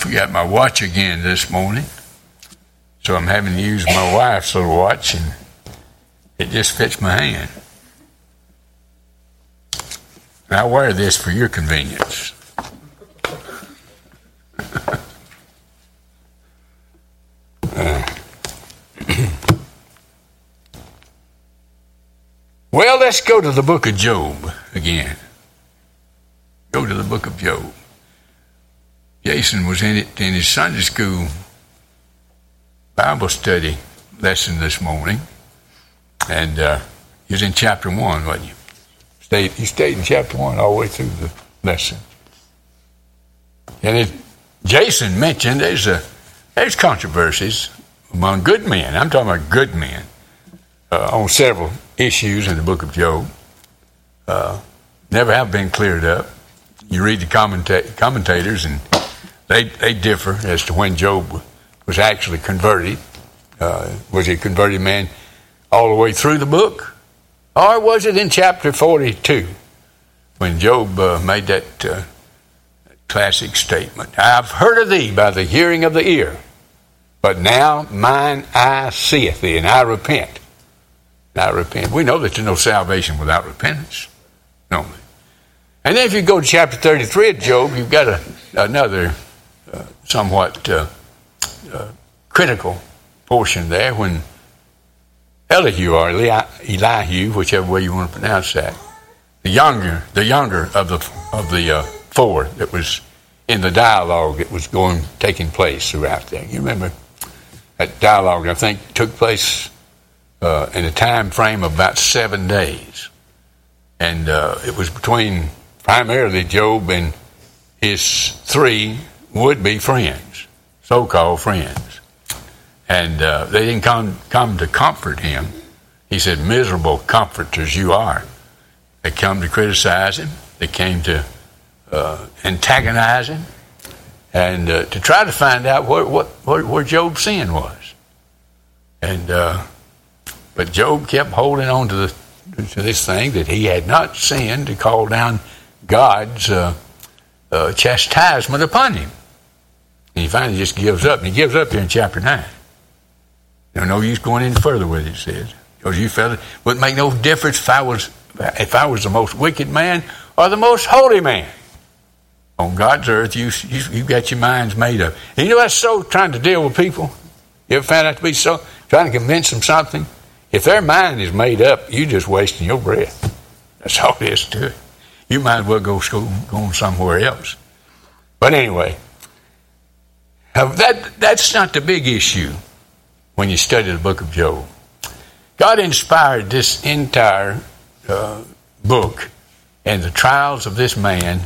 forgot my watch again this morning. So I'm having to use my wife's little watch, and it just fits my hand. And I wear this for your convenience. Well, let's go to the book of Job again. Go to the book of Job. Jason was in it in his Sunday school Bible study lesson this morning, and he was in chapter 1, wasn't you? He stayed in chapter 1 all the way through the lesson. And Jason mentioned there's controversies among good men. I'm talking about good men on several issues in the book of Job. Never have been cleared up. You read the commentators, and they differ as to when Job was actually converted. Was he a converted man all the way through the book? Or was it in chapter 42 when Job made that classic statement? I've heard of thee by the hearing of the ear, but now mine eye seeth thee, and I repent. I repent. We know that there's no salvation without repentance. No. And then if you go to chapter 33 of Job, you've got another somewhat critical portion there when Elihu, or Elihu, whichever way you want to pronounce that, the younger of the four that was in the dialogue that was taking place throughout there. You remember that dialogue, I think, took place in a time frame of about 7 days. And it was between primarily Job and his three would-be friends, so-called friends. And they didn't come to comfort him. He said, miserable comforters you are. They come to criticize him. They came to antagonize him and to try to find out where Job's sin was. And but Job kept holding on to this thing that he had not sinned, to call down God's chastisement upon him. And he finally just gives up. And he gives up here in chapter 9. No use going any further with it, it says. Because you fellas, wouldn't make no difference if I was the most wicked man or the most holy man. On God's earth, you got your minds made up. And you know that's so trying to deal with people? You ever found that to be so? Trying to convince them something? If their mind is made up, you're just wasting your breath. That's all there is to it. You might as well go on somewhere else. But anyway, that's not the big issue when you study the book of Job. God inspired this entire book and the trials of this man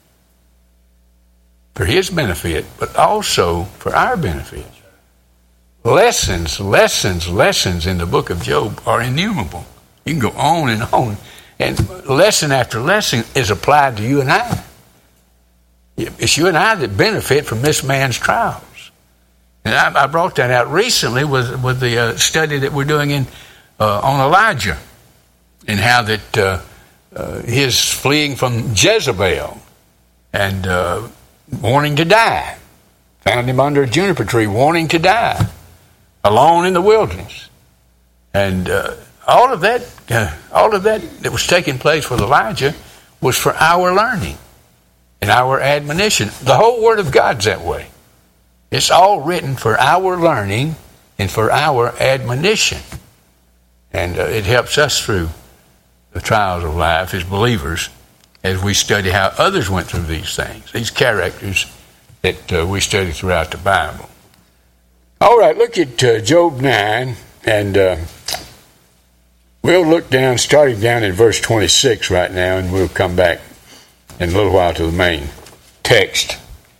for his benefit, but also for our benefit. Lessons in the book of Job are innumerable. You can go on, and lesson after lesson is applied to you and I. It's you and I that benefit from this man's trials. And I brought that out recently with the study that we're doing on Elijah, and how that his fleeing from Jezebel and wanting to die, found him under a juniper tree wanting to die, alone in the wilderness, and all of that that was taking place with Elijah was for our learning and our admonition. The whole Word of God's that way. It's all written for our learning and for our admonition. And it helps us through the trials of life as believers as we study how others went through these things, these characters that we study throughout the Bible. All right, look at Job 9, and we'll look down, starting down in verse 26 right now, and we'll come back in a little while to the main text.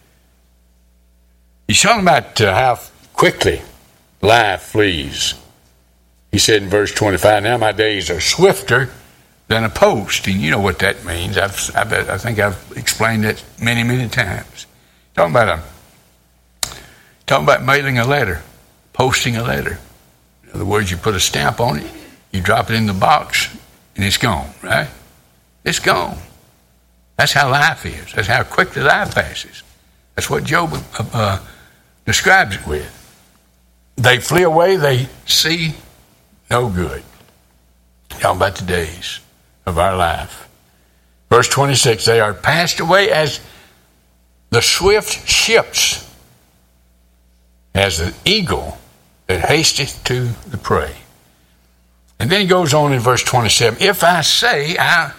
He's talking about how quickly life flees. He said in verse 25, now my days are swifter than a post. And you know what that means. I think I've explained it many, many times. Talking about mailing a letter, posting a letter. In other words, you put a stamp on it, you drop it in the box, and it's gone, right? It's gone. That's how life is. That's how quickly life passes. That's what Job describes it with. They flee away, they see no good. Talking about the days of our life. Verse 26, they are passed away as the swift ships, as the eagle that hasteth to the prey. And then he goes on in verse 27, if I say,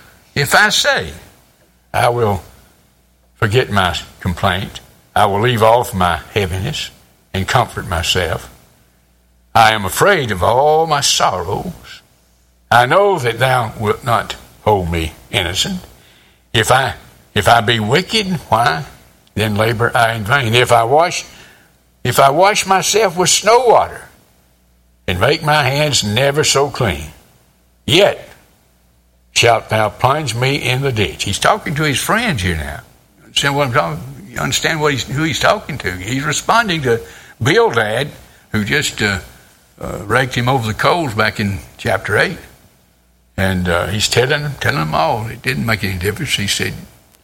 I will forget my complaint, I will leave off my heaviness and comfort myself. I am afraid of all my sorrows. I know that thou wilt not hold me innocent. If I be wicked, why? Then labor I in vain. If I wash myself with snow water, and make my hands never so clean, yet shalt thou plunge me in the ditch. He's talking to his friends here now. Understand what I'm talking? You understand who he's talking to? He's responding to Bildad, who just raked him over the coals back in chapter 8. And he's telling them all. It didn't make any difference. He said,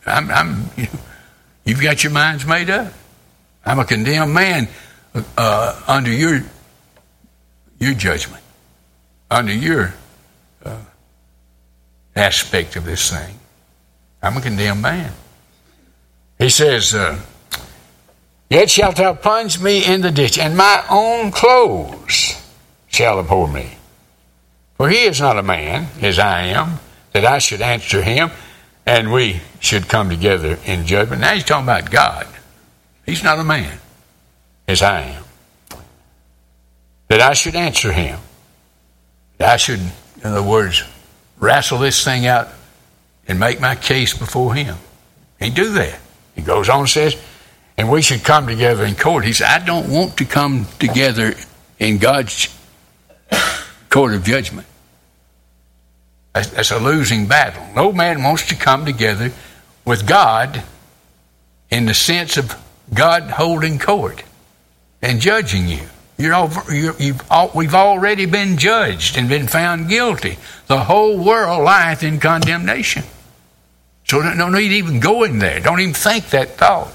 you've got your minds made up. I'm a condemned man under your judgment, under your aspect of this thing. I'm a condemned man. He says, yet shalt thou plunge me in the ditch, and my own clothes shall abhor me. For he is not a man, as I am, that I should answer him, and we should come together in judgment. Now he's talking about God. He's not a man, as I am, that I should answer him. That I should, in other words, wrestle this thing out and make my case before him. He do that. He goes on and says, and we should come together in court. He said, I don't want to come together in God's court of judgment. That's a losing battle. No man wants to come together with God in the sense of God holding court and judging you. We've already been judged and been found guilty. The whole world lieth in condemnation. So no need even going there. Don't even think that thought.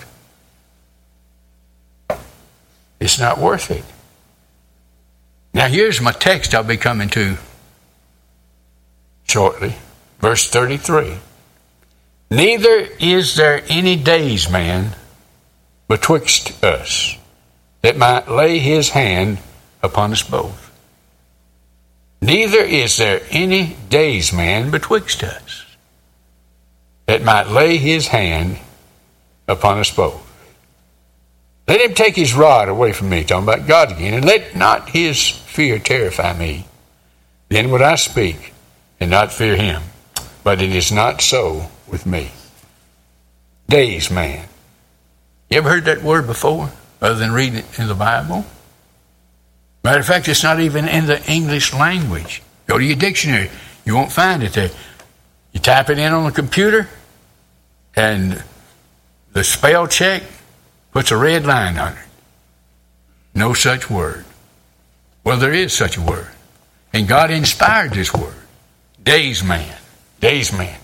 It's not worth it. Now here's my text I'll be coming to shortly. Verse 33. Neither is there any days man betwixt us that might lay his hand upon us both. Neither is there any days man betwixt us that might lay his hand upon us both. Let him take his rod away from me, talking about God again, and let not his fear terrify me. Then would I speak and not fear him. But it is not so with me. Days man. You ever heard that word before, other than reading it in the Bible? Matter of fact, it's not even in the English language. Go to your dictionary. You won't find it there. You type it in on the computer, and the spell check puts a red line on it. No such word. Well, there is such a word. And God inspired this word. Days man. Days man.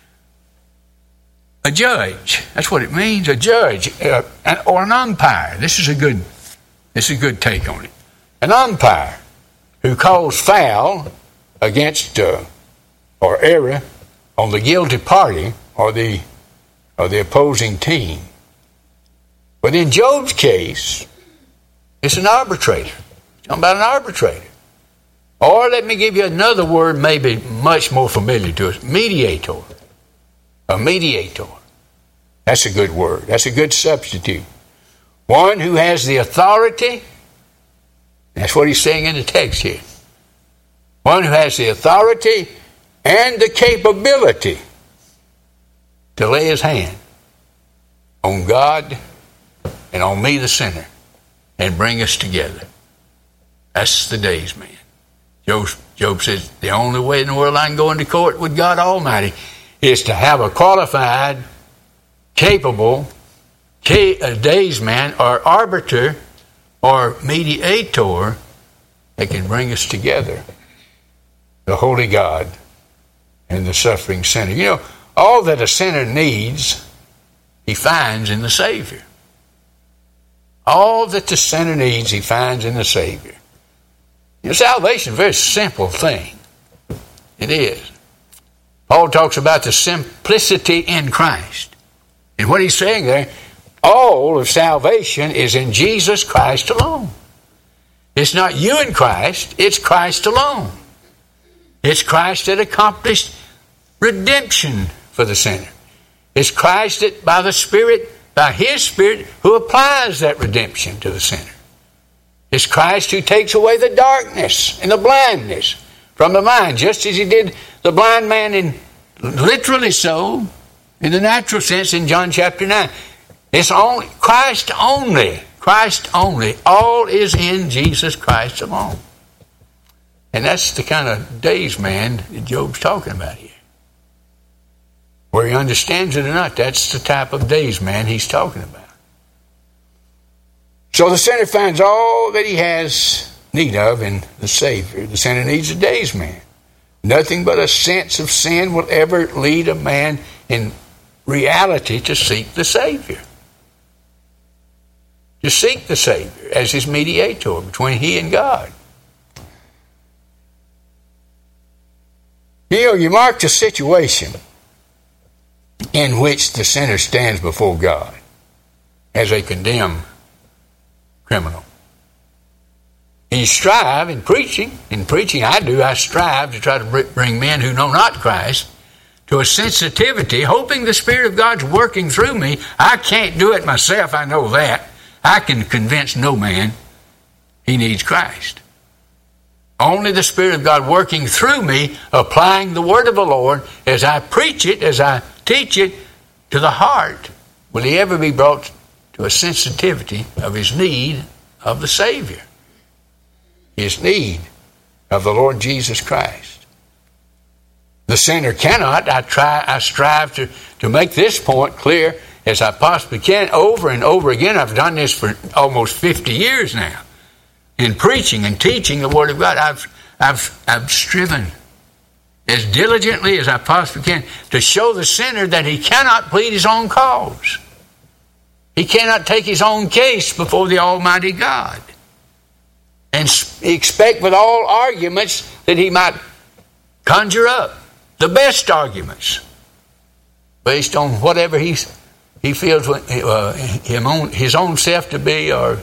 A judge. That's what it means. A judge. Or an umpire. This is a good take on it. An umpire who calls foul against or error on the guilty party or the opposing team. But in Job's case, it's an arbitrator. Talking about an arbitrator. Or let me give you another word maybe much more familiar to us. Mediator. A mediator. That's a good word. That's a good substitute. One who has the authority. That's what he's saying in the text here. One who has the authority and the capability to lay his hand on God and on me, the sinner, and bring us together. That's the days man. Job says, the only way in the world I can go into court with God Almighty is to have a qualified, capable days man or arbiter or mediator that can bring us together. The holy God and the suffering sinner. You know, all that a sinner needs, he finds in the Savior. All that the sinner needs, he finds in the Savior. Salvation is a very simple thing. It is. Paul talks about the simplicity in Christ. And what he's saying there, all of salvation is in Jesus Christ alone. It's not you in Christ, it's Christ alone. It's Christ that accomplished redemption for the sinner. It's Christ that by the Spirit, by His Spirit, who applies that redemption to the sinner. It's Christ who takes away the darkness and the blindness from the mind, just as He did the blind man, in literally so, in the natural sense, in John chapter 9. It's only Christ only. Christ only. All is in Jesus Christ alone. And that's the kind of days man that Job's talking about here. Whether he understands it or not, that's the type of days man he's talking about. So the sinner finds all that he has need of in the Savior. The sinner needs a days man. Nothing but a sense of sin will ever lead a man in reality to seek the Savior. To seek the Savior as his mediator between he and God. You mark the situation in which the sinner stands before God as a condemned criminal. And you strive in preaching I strive to try to bring men who know not Christ to a sensitivity, hoping the Spirit of God's working through me. I can't do it myself, I know that. I can convince no man he needs Christ. Only the Spirit of God working through me, applying the Word of the Lord as I preach it, as I teach it to the heart, will he ever be brought to a sensitivity of his need of the Savior. His need of the Lord Jesus Christ. The sinner cannot. I strive to make this point clear as I possibly can over and over again. I've done this for almost 50 years now. In preaching and teaching the Word of God, I've striven as diligently as I possibly can to show the sinner that he cannot plead his own cause. He cannot take his own case before the Almighty God and expect with all arguments that he might conjure up the best arguments based on whatever he feels his own self to be, or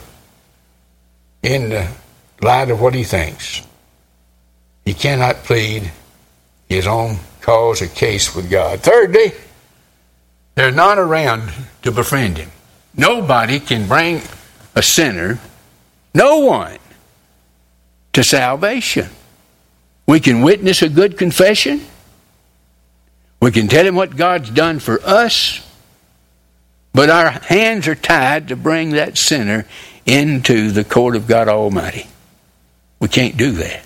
in the light of what he thinks. He cannot plead his own cause or case with God. Thirdly, there's none around to befriend him. Nobody can bring a sinner, no one, to salvation. We can witness a good confession. We can tell him what God's done for us. But our hands are tied to bring that sinner into the court of God Almighty. We can't do that.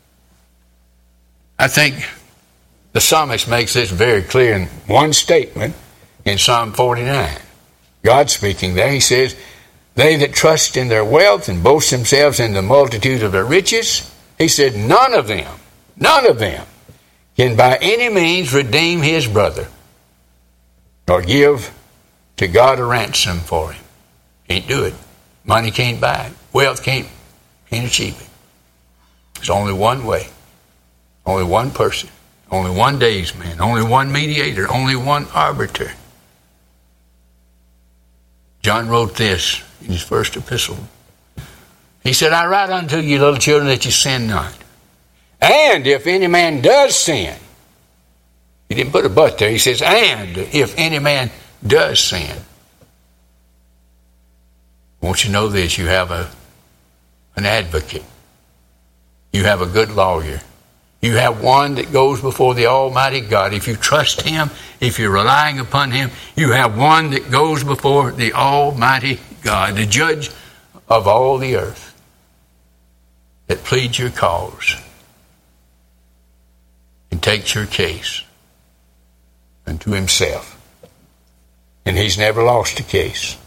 I think the psalmist makes this very clear in one statement in Psalm 49. God speaking there, he says, they that trust in their wealth and boast themselves in the multitude of their riches, he said, none of them can by any means redeem his brother or give to God a ransom for him. Can't do it. Money can't buy it. Wealth can't achieve it. There's only one way. Only one person. Only one days man. Only one mediator. Only one arbiter. John wrote this in his first epistle. He said, I write unto you, little children, that you sin not. And if any man does sin, he didn't put a but there. He says, and if any man does sin. I want you to know this. You have an advocate. You have a good lawyer. You have one that goes before the Almighty God. If you trust him, if you're relying upon him, you have one that goes before the Almighty God, the judge of all the earth, that pleads your cause and takes your case unto himself. And he's never lost a case.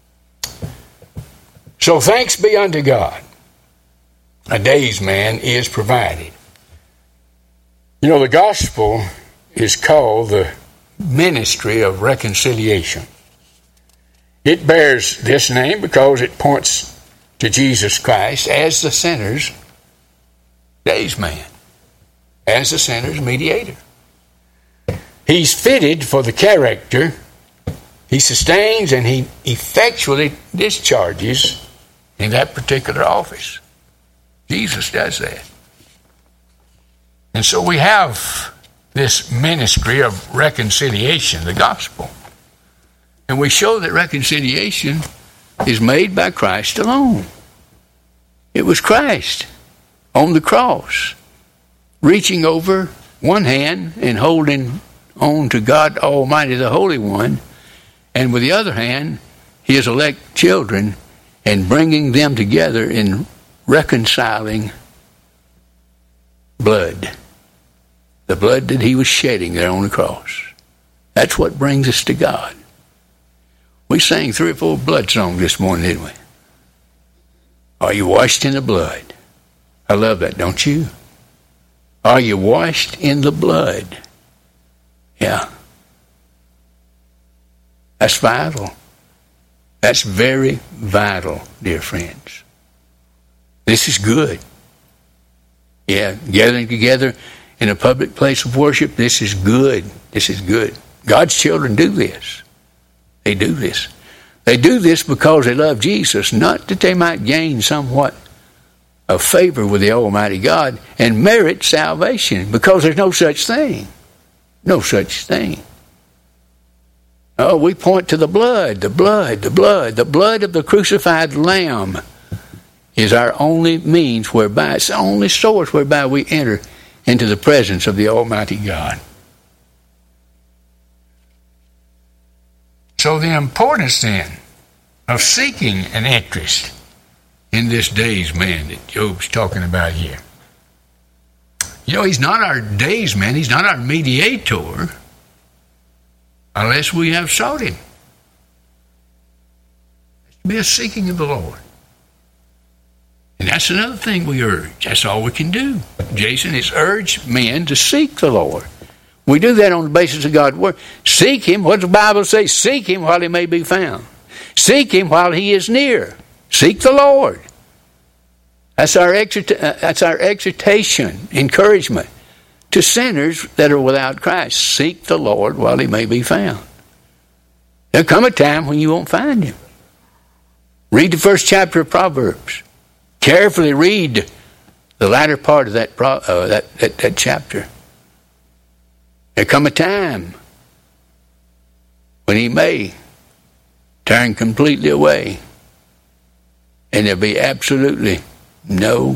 So thanks be unto God. A day's man is provided. You know, the gospel is called the ministry of reconciliation. It bears this name because it points to Jesus Christ as the sinner's days man, as the sinner's mediator. He's fitted for the character he sustains and he effectually discharges in that particular office. Jesus does that. And so we have this ministry of reconciliation, the gospel. And we show that reconciliation is made by Christ alone. It was Christ on the cross, reaching over one hand and holding on to God Almighty, the Holy One, and with the other hand, his elect children, and bringing them together in reconciling blood. The blood that he was shedding there on the cross. That's what brings us to God. We sang 3 or 4 blood songs this morning, didn't we? Are you washed in the blood? I love that, don't you? Are you washed in the blood? Yeah. That's vital. That's very vital, dear friends. This is good. Yeah, gathering together in a public place of worship, this is good. This is good. God's children do this. They do this. They do this because they love Jesus, not that they might gain somewhat of favor with the Almighty God and merit salvation, because there's no such thing. No such thing. Oh, we point to the blood, the blood, the blood. The blood of the crucified Lamb is our only means whereby, it's the only source whereby we enter into the presence of the Almighty God. So the importance then of seeking an interest in this days man that Job's talking about here. You know, he's not our days man, he's not our mediator unless we have sought him. It's to be a seeking of the Lord. And that's another thing we urge. That's all we can do, Jason, is urge men to seek the Lord. We do that on the basis of God's word. Seek him. What does the Bible say? Seek him while he may be found. Seek him while he is near. Seek the Lord. That's our exhortation, encouragement to sinners that are without Christ. Seek the Lord while he may be found. There'll come a time when you won't find him. Read the first chapter of Proverbs. Carefully read the latter part of that chapter. There'll come a time when he may turn completely away, and there'll be absolutely no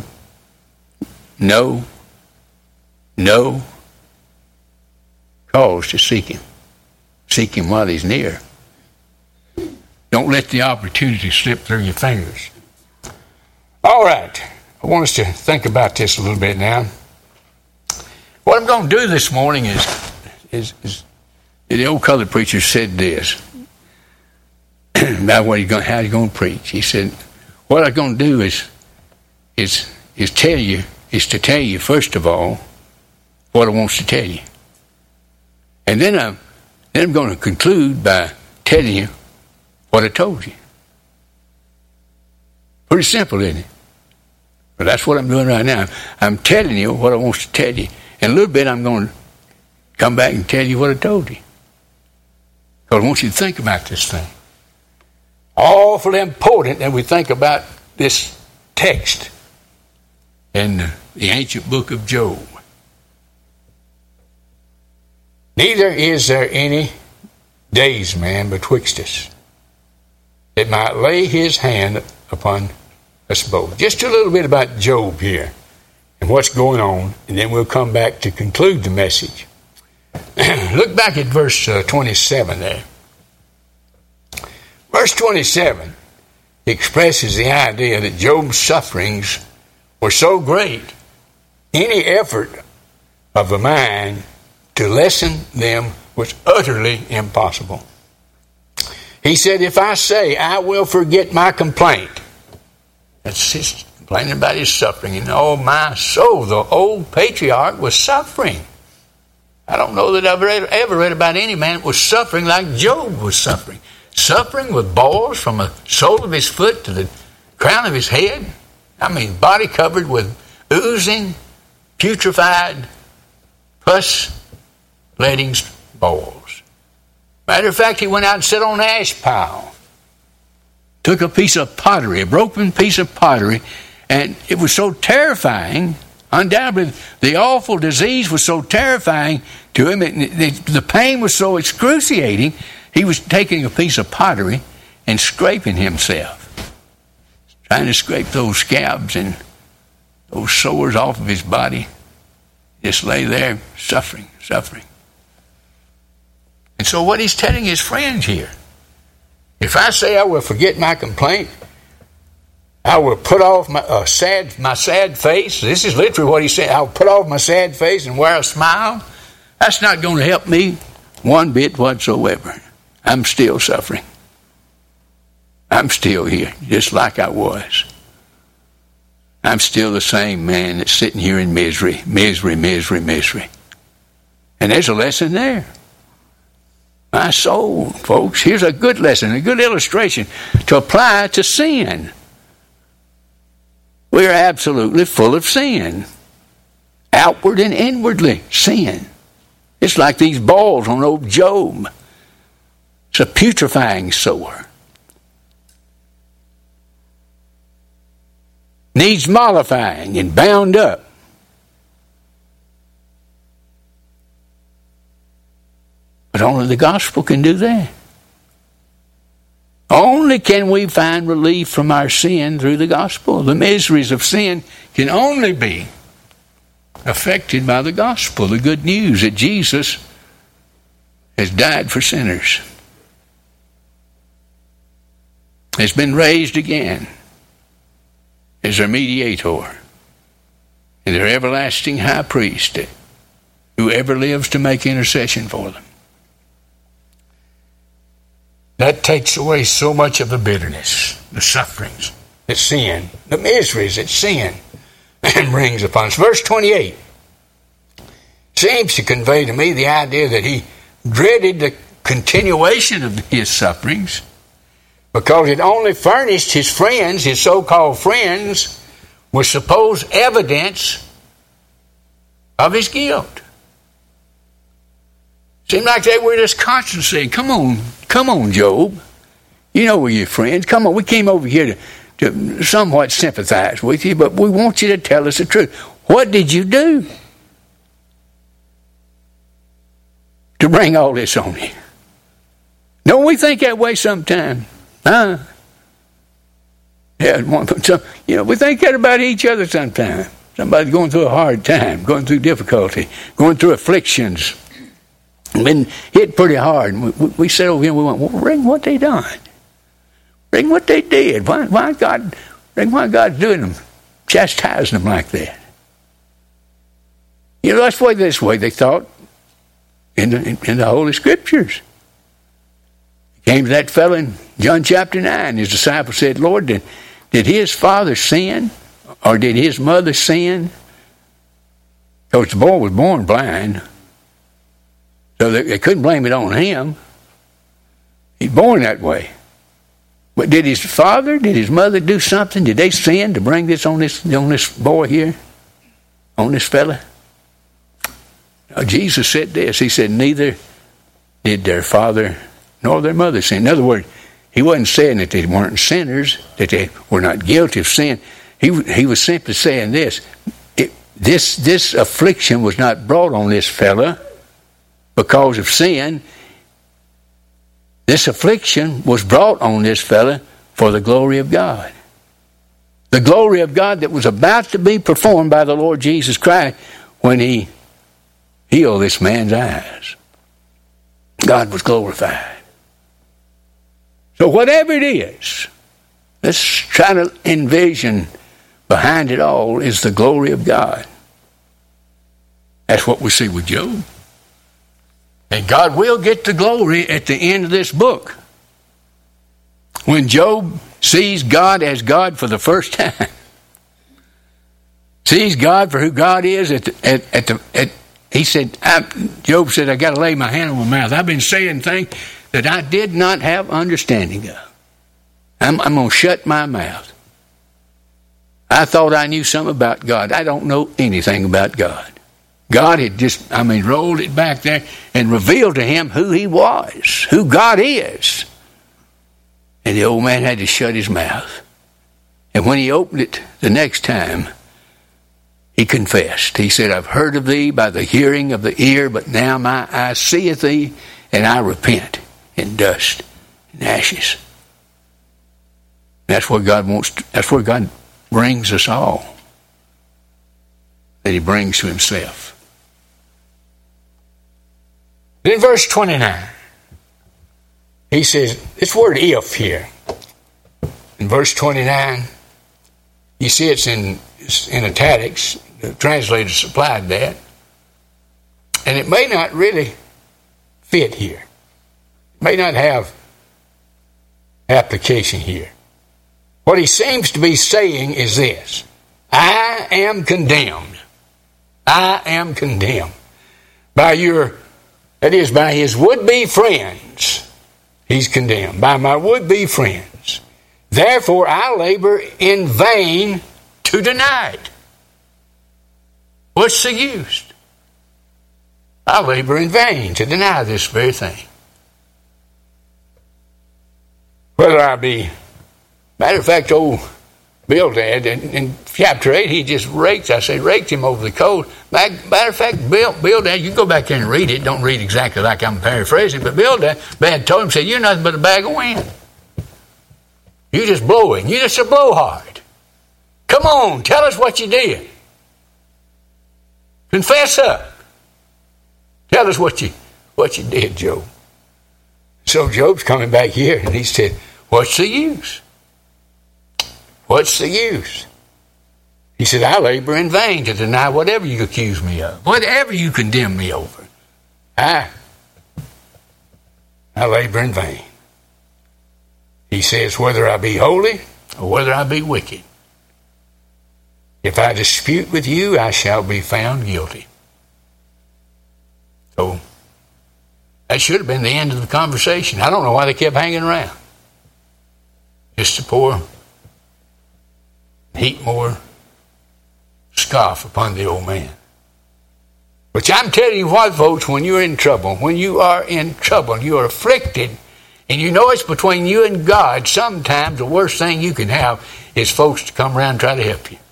cause to seek him. Seek him while he's near. Don't let the opportunity slip through your fingers. All right. I want us to think about this a little bit now. What I'm going to do this morning is the old colored preacher said this about how he's going to preach. He said, what I'm going to do is to tell you, first of all, what I want to tell you. And then I'm going to conclude by telling you what I told you. Pretty simple, isn't it? But that's what I'm doing right now. I'm telling you what I want to tell you. In a little bit, I'm going to come back and tell you what I told you. Because I want you to think about this thing. Awfully important that we think about this text in the ancient book of Job. Neither is there any days man betwixt us that might lay his hand upon us both. Just a little bit about Job here and what's going on, and then we'll come back to conclude the message. Look back at verse 27 there. Verse 27 expresses the idea that Job's sufferings were so great, any effort of the mind to lessen them was utterly impossible. He said, if I say I will forget my complaint, that's his complaining about his suffering, and oh my soul, the old patriarch was suffering. I don't know that I've ever read about any man that was suffering like Job was suffering. suffering with boils from the sole of his foot to the crown of his head. I mean, body covered with oozing, putrefied, pus-letting boils. Matter of fact, he went out and sat on an ash pile. Took a piece of pottery, a broken piece of pottery, and it was so terrifying. Undoubtedly, the awful disease was so terrifying to him. The pain was so excruciating. He was taking a piece of pottery and scraping himself, trying to scrape those scabs and those sores off of his body. Just lay there suffering. And so what he's telling his friends here, if I say I will forget my complaint, I will put off my sad face. This is literally what he said. I'll put off my sad face and wear a smile. That's not going to help me one bit whatsoever. I'm still suffering. I'm still here, just like I was. I'm still the same man that's sitting here in misery. And there's a lesson there. My soul, folks, here's a good lesson, a good illustration to apply to sin. We are absolutely full of sin. Outward and inwardly, sin. It's like these balls on old Job. It's a putrefying sore. Needs mollifying and bound up. But only the gospel can do that. Only can we find relief from our sin through the gospel. The miseries of sin can only be affected by the gospel, the good news that Jesus has died for sinners, has been raised again as their mediator and their everlasting high priest who ever lives to make intercession for them. That takes away so much of the bitterness, the sufferings, the sin, the miseries that sin brings upon us. Verse 28 seems to convey to me the idea that he dreaded the continuation of his sufferings because it only furnished his friends, his so-called friends, with supposed evidence of his guilt. Seemed like they were just constantly saying, come on, Job. You know we're your friends. Come on, we came over here to somewhat sympathize with you, but we want you to tell us the truth. What did you do to bring all this on you? Don't we think that way sometimes? Huh? Yeah, we think that about each other sometimes. Somebody's going through a hard time, going through difficulty, going through afflictions. Been hit pretty hard. And we said over here, we went, well, ring what they done. Ring what they did. Why God's doing them, chastising them like that. You know, that's this way they thought in the Holy Scriptures. Came to that fellow in John chapter 9. His disciples said, Lord, did his father sin? Or did his mother sin? Because the boy was born blind. So they couldn't blame it on him. He's born that way. But did his father, did his mother do something? Did they sin to bring this on this boy here? On this fella? Now, Jesus said this. He said, neither did their father nor their mother sin. In other words, he wasn't saying that they weren't sinners, that they were not guilty of sin. He was simply saying this. This affliction was not brought on this fella because of sin. This affliction was brought on this fella for the glory of God. The glory of God that was about to be performed by the Lord Jesus Christ when he healed this man's eyes. God was glorified. So whatever it is, let's try to envision behind it all is the glory of God. That's what we see with Job. And God will get the glory at the end of this book. When Job sees God as God for the first time, sees God for who God is, he said, Job said, I got to lay my hand on my mouth. I've been saying things that I did not have understanding of. I'm going to shut my mouth. I thought I knew something about God. I don't know anything about God. God had just, rolled it back there and revealed to him who he was, who God is. And the old man had to shut his mouth. And when he opened it the next time, he confessed. He said, I've heard of thee by the hearing of the ear, but now my eye seeth thee, and I repent in dust and ashes. That's where God wants. That's where God brings us all. That he brings to himself. Then verse 29, he says, this word if here, in verse 29, you see it's in italics. The translator supplied that. And it may not really fit here. It may not have application here. What he seems to be saying is this: I am condemned. I am condemned by by his would-be friends. He's condemned by my would-be friends. Therefore, I labor in vain to deny it. What's the use? I labor in vain to deny this very thing. Whether I be, matter of fact, old Bildad, in chapter 8, he just raked him over the coals. Matter of fact, Bildad, you go back there and read it. Don't read exactly like I'm paraphrasing, but Bildad told him, said, you're nothing but a bag of wind. You're just blowing. You're just a blowhard. Come on, tell us what you did. Confess up. Tell us what you did, Job. So Job's coming back here, and he said, what's the use? What's the use? He said, I labor in vain to deny whatever you accuse me of, whatever you condemn me over. I labor in vain. He says, whether I be holy or whether I be wicked, if I dispute with you, I shall be found guilty. So that should have been the end of the conversation. I don't know why they kept hanging around. Just to pour heap more scoff upon the old man. But I'm telling you what, folks, when you're in trouble, when you are in trouble, you are afflicted, and you know it's between you and God, sometimes the worst thing you can have is folks to come around and try to help you.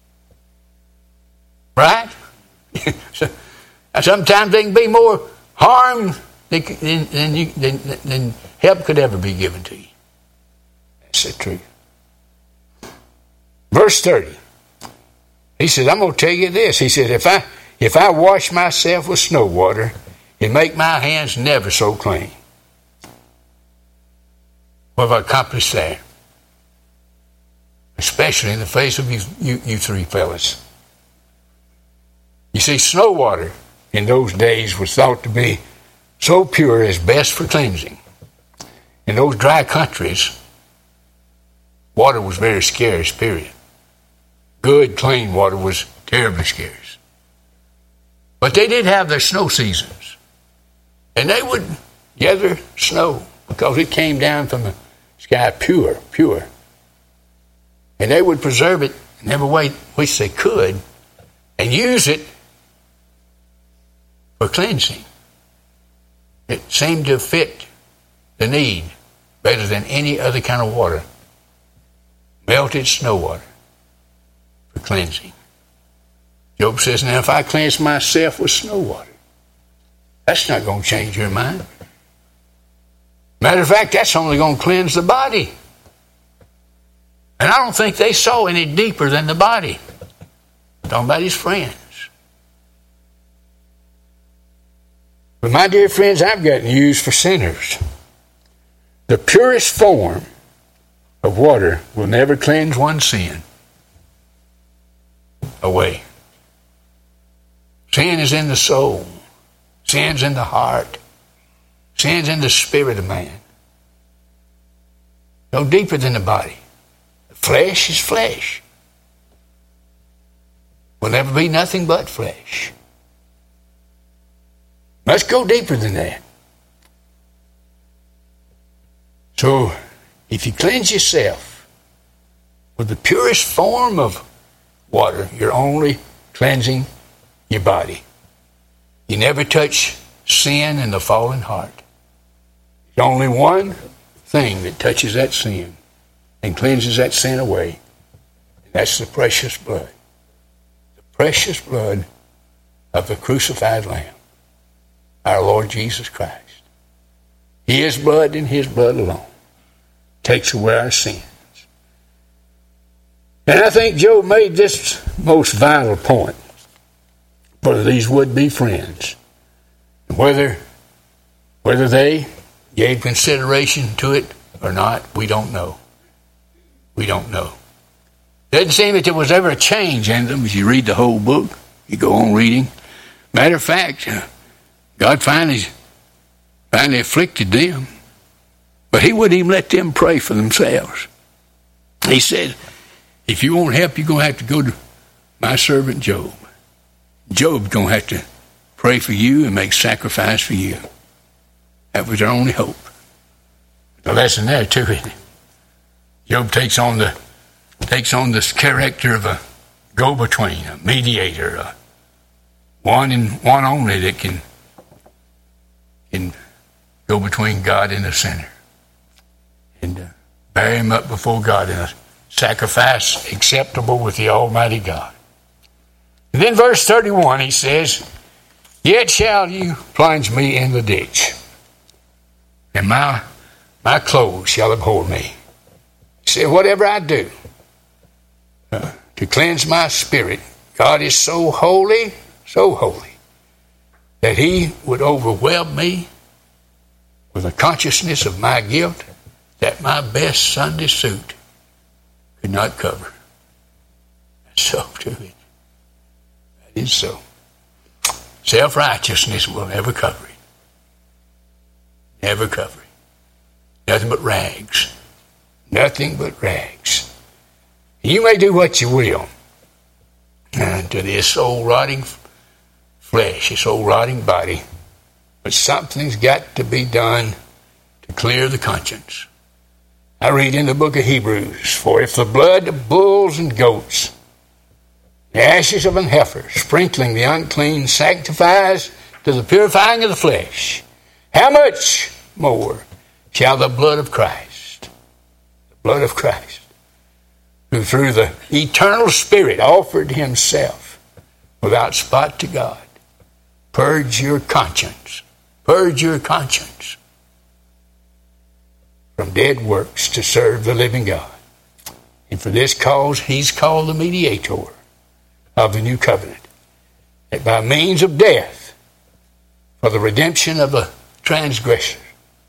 Right? Sometimes they can be more harm than help could ever be given to you. That's the truth. Verse 30. He says, I'm going to tell you this. He said, if I wash myself with snow water and make my hands never so clean, what have I accomplished there? Especially in the face of you three fellas. You see, snow water in those days was thought to be so pure as best for cleansing. In those dry countries, water was very scarce, period. Good, clean water was terribly scarce. But they did have their snow seasons. And they would gather snow because it came down from the sky pure. And they would preserve it in every way which they could and use it for cleansing. It seemed to fit the need better than any other kind of water. Melted snow water for cleansing. Job says, now if I cleanse myself with snow water, that's not going to change your mind. Matter of fact, that's only going to cleanse the body. And I don't think they saw any deeper than the body. Talking about his friends. But my dear friends, I've got news for sinners. The purest form of water will never cleanse one's sin away. Sin is in the soul. Sin's in the heart. Sin's in the spirit of man. No deeper than the body. The flesh is flesh. Will never be nothing but flesh. Let's go deeper than that. So, if you cleanse yourself with the purest form of water, you're only cleansing your body. You never touch sin in the fallen heart. There's only one thing that touches that sin and cleanses that sin away. And that's the precious blood. The precious blood of the crucified Lamb, our Lord Jesus Christ. His blood and His blood alone takes away our sins. And I think Job made this most vital point for these would-be friends. Whether they gave consideration to it or not, we don't know. We don't know. It doesn't seem that there was ever a change in them as you read the whole book. You go on reading. Matter of fact, God finally afflicted them. But He wouldn't even let them pray for themselves. He said, if you want help, you're going to have to go to my servant Job. Job's going to have to pray for you and make sacrifice for you. That was their only hope. The lesson there too, isn't it? Job takes on this character of a go-between, a mediator, one only that can go between God and the sinner, and bear him up before God in a sacrifice acceptable with the Almighty God. And then verse 31, he says, yet shall you plunge me in the ditch, and my clothes shall abhor me. He said, whatever I do to cleanse my spirit, God is so holy, that He would overwhelm me with a consciousness of my guilt that my best Sunday suit could not cover. That's so true. That is so. Self-righteousness will never cover it. Never cover it. Nothing but rags. Nothing but rags. You may do what you will to this old rotting flesh, this old rotting body, but something's got to be done to clear the conscience. I read in the book of Hebrews, for if the blood of bulls and goats, the ashes of an heifer, sprinkling the unclean, sanctifies to the purifying of the flesh, how much more shall the blood of Christ, who through the eternal Spirit offered Himself without spot to God, purge your conscience from dead works to serve the living God. And for this cause He's called the mediator of the new covenant, that by means of death, for the redemption of the transgressions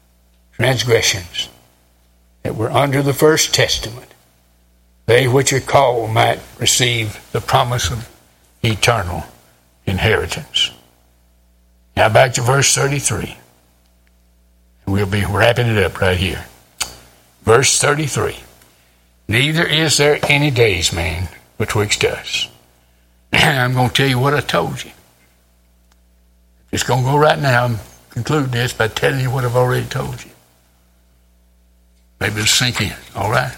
that were under the first testament, they which are called might receive the promise of eternal inheritance. Now back to verse 33. And we'll be wrapping it up right here. Verse 33. Neither is there any days, man, betwixt us. I'm going to tell you what I told you. Just going to go right now and conclude this by telling you what I've already told you. Maybe it'll sink in, all right?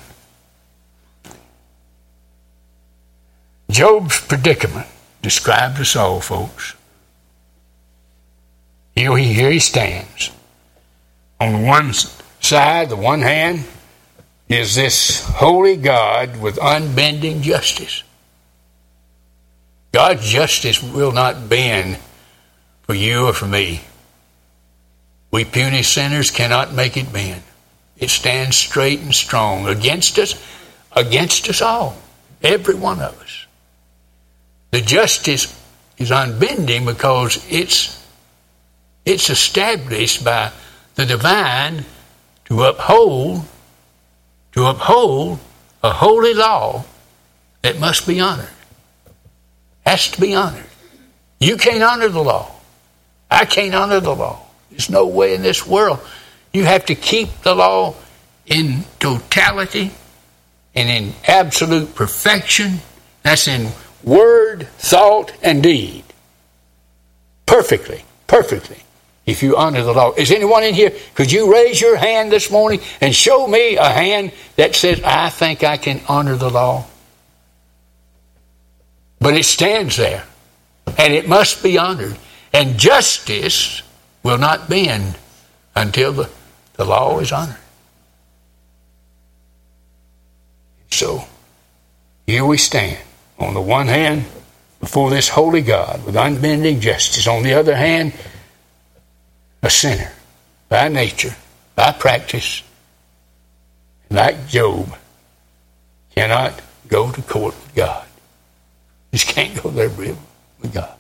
Job's predicament describes us all, folks. Here he stands. On the one side, the one hand, is this holy God with unbending justice. God's justice will not bend for you or for me. We puny sinners cannot make it bend. It stands straight and strong against us all, every one of us. The justice is unbending because it's established by the divine to uphold a holy law that must be honored. Has to be honored. You can't honor the law. I can't honor the law. There's no way in this world. You have to keep the law in totality and in absolute perfection. That's in word, thought, and deed. Perfectly. if you honor the law. Is anyone in here, could you raise your hand this morning and show me a hand that says, I think I can honor the law? But it stands there, and it must be honored. And justice will not bend until the law is honored. So, here we stand. On the one hand, before this holy God with unbending justice. On the other hand, a sinner by nature, by practice, like Job, cannot go to court with God. Just can't go there with God.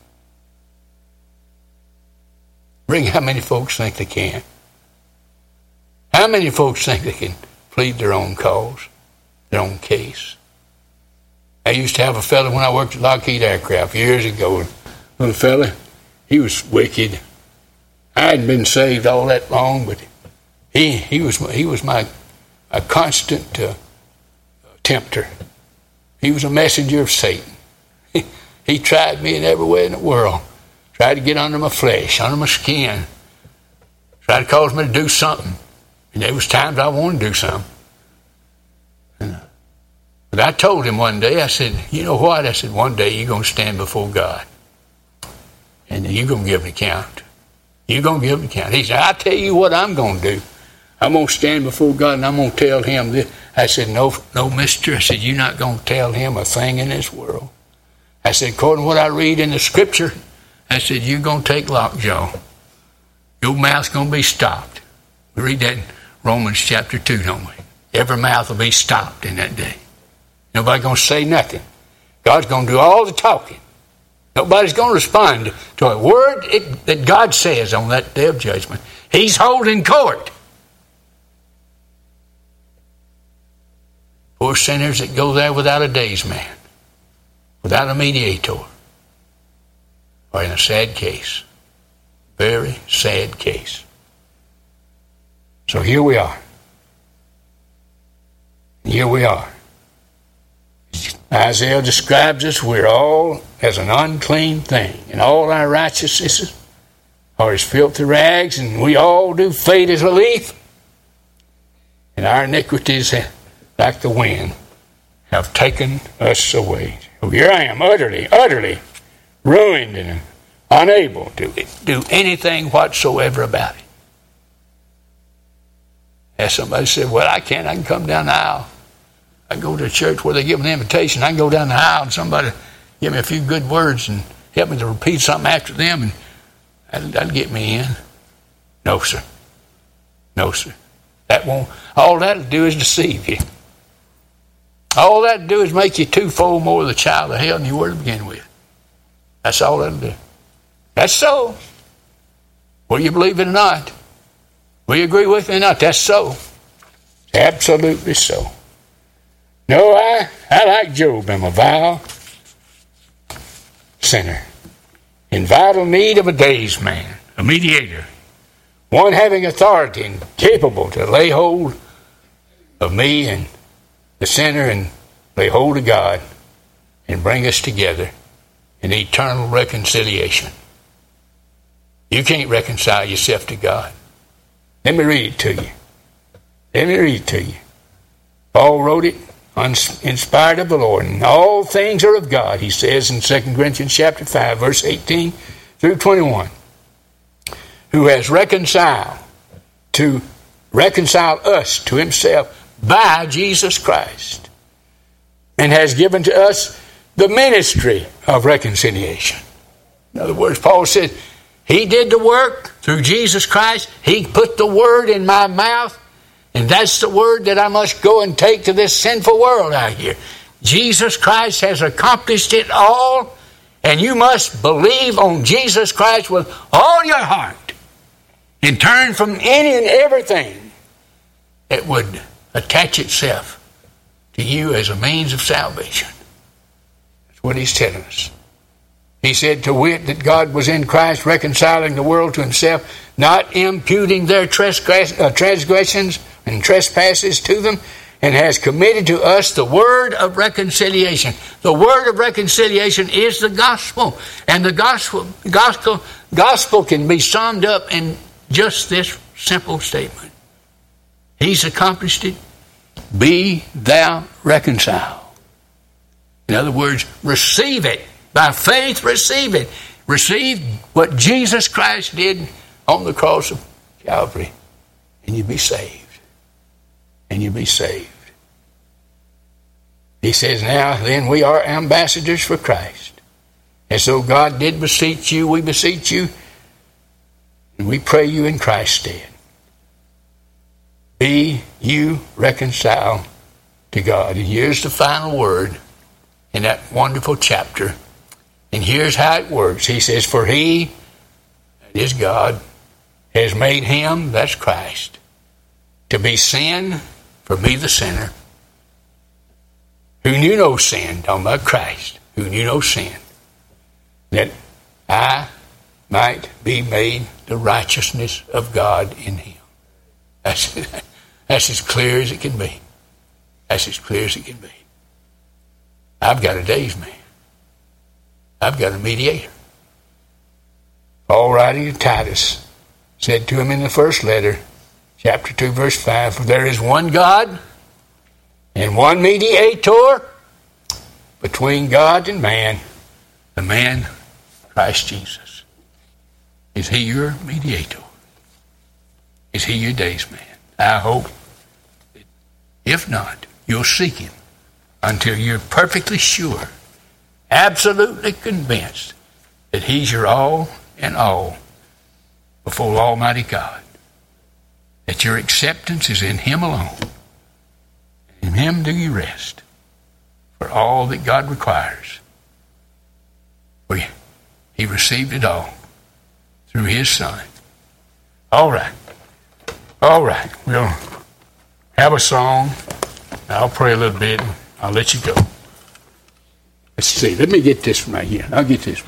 Ring, how many folks think they can? How many folks think they can plead their own cause, their own case? I used to have a fellow when I worked at Lockheed Aircraft years ago. Little fella, he was wicked. I hadn't been saved all that long, but he was my a constant tempter. He was a messenger of Satan. He tried me in every way in the world. Tried to get under my flesh, under my skin. Tried to cause me to do something. And there was times I wanted to do something. But I told him one day, I said, you know what? I said, one day you're going to stand before God. And you're going to give an account. You're going to give an account. He said, I'll tell you what I'm going to do. I'm going to stand before God and I'm going to tell him this. I said, no, mister. I said, you're not going to tell him a thing in this world. I said, according to what I read in the scripture, I said, you're going to take lockjaw. Your mouth's going to be stopped. We read that in Romans chapter 2, don't we? Every mouth will be stopped in that day. Nobody's going to say nothing. God's going to do all the talking. Nobody's going to respond to a word that God says on that day of judgment. He's holding court. Poor sinners that go there without a day's man, without a mediator, are in a sad case. Very sad case. So here we are. Here we are. Isaiah describes us, we're all as an unclean thing, and all our righteousnesses are as filthy rags, and we all do fade as a leaf, and our iniquities, like the wind, have taken us away. So here I am, utterly ruined and unable to do anything whatsoever about it. As somebody said, well, I can come down the aisle. I go to a church where they give an invitation. I can go down the aisle and somebody give me a few good words and help me to repeat something after them, and that'll get me in. No, sir. No, sir. That won't. All that'll do is deceive you. All that'll do is make you twofold more the child of hell than you were to begin with. That's all that'll do. That's so. Whether you believe it or not, whether you agree with me or not, that's so. It's absolutely so. No, I like Job. I'm a vile sinner, in vital need of a day's man, a mediator, one having authority and capable to lay hold of me and the sinner and lay hold of God and bring us together in eternal reconciliation. You can't reconcile yourself to God. Let me read it to you. Paul wrote it, inspired of the Lord, and all things are of God, he says in 2 Corinthians chapter 5, verse 18 through 21, who has reconciled us to himself by Jesus Christ, and has given to us the ministry of reconciliation. In other words, Paul said, he did the work through Jesus Christ. He put the word in my mouth, and that's the word that I must go and take to this sinful world out here. Jesus Christ has accomplished it all, and you must believe on Jesus Christ with all your heart and turn from any and everything that would attach itself to you as a means of salvation. That's what he's telling us. He said, to wit, that God was in Christ reconciling the world to himself, not imputing their transgressions and trespasses to them, and has committed to us the word of reconciliation. The word of reconciliation is the gospel. And the gospel gospel can be summed up in just this simple statement. He's accomplished it. Be thou reconciled. In other words, receive it. By faith, receive it. Receive what Jesus Christ did on the cross of Calvary, and you'll be saved. And you'll be saved. He says, now then we are ambassadors for Christ. And so God did beseech you, we beseech you, and we pray you in Christ's stead. Be you reconciled to God. And here's the final word in that wonderful chapter. And here's how it works. He says, for he, that is God, has made him, that's Christ, to be sin for me the sinner, who knew no sin, talking about Christ, who knew no sin, that I might be made the righteousness of God in him. That's as clear as it can be. That's as clear as it can be. I've got a days man. I've got a mediator. Paul, writing to Titus, said to him in the first letter, chapter 2, verse 5, for there is one God and one mediator between God and man, the man Christ Jesus. Is he your mediator? Is he your days man? I hope that if not, you'll seek him until you're perfectly sure, absolutely convinced that he's your all and all before Almighty God. That your acceptance is in him alone. In him do you rest for all that God requires. For he received it all through his Son. All right. We'll have a song. I'll pray a little bit. I'll let you go. Let's see. Let me get this from right here. I'll get this.